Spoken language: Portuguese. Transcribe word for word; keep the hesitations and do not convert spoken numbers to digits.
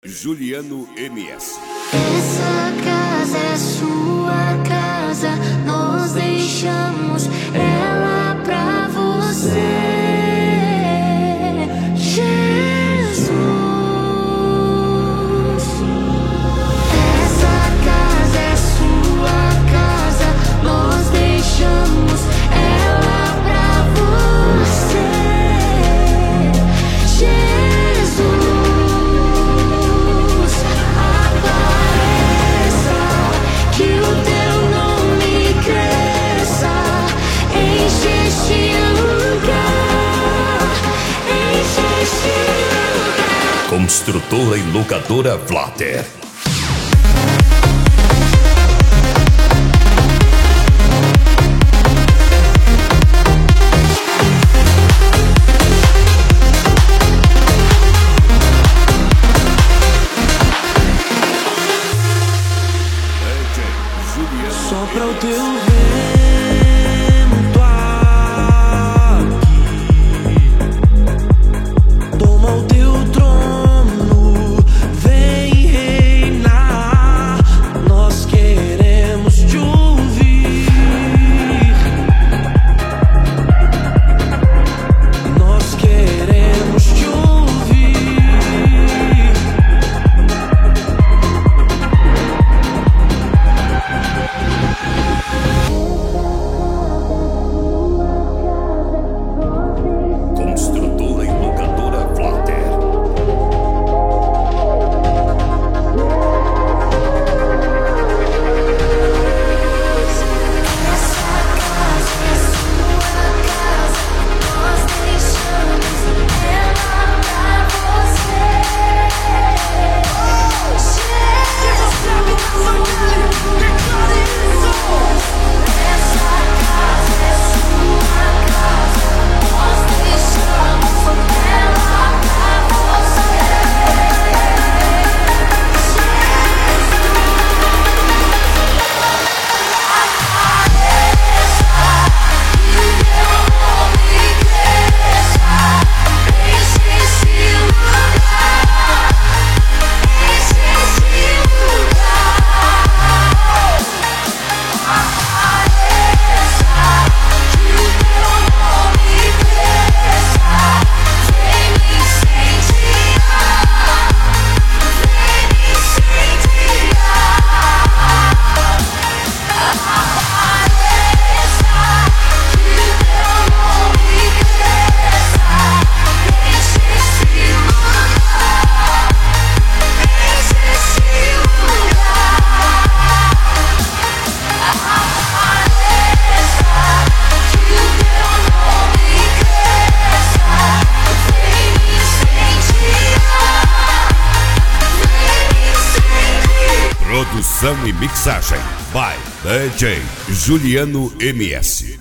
Juliano M S. Essa casa é sua casa, nós deixamos ela pra você. Jesus, essa casa é sua casa, nós deixamos ela pra você. Jesus, Construtora e locadora Flatter. Sopra o teu vento aqui, toma o teu trono, vem reinar. Nós queremos te ouvir, nós queremos te ouvir. Construtora e locadora Flatter. essa casa é sua casa, nós deixamos ela pra você. Jesus, essa casa é sua casa, nós deixamos ela pra você. Produção e mixagem by D J Juliano M S.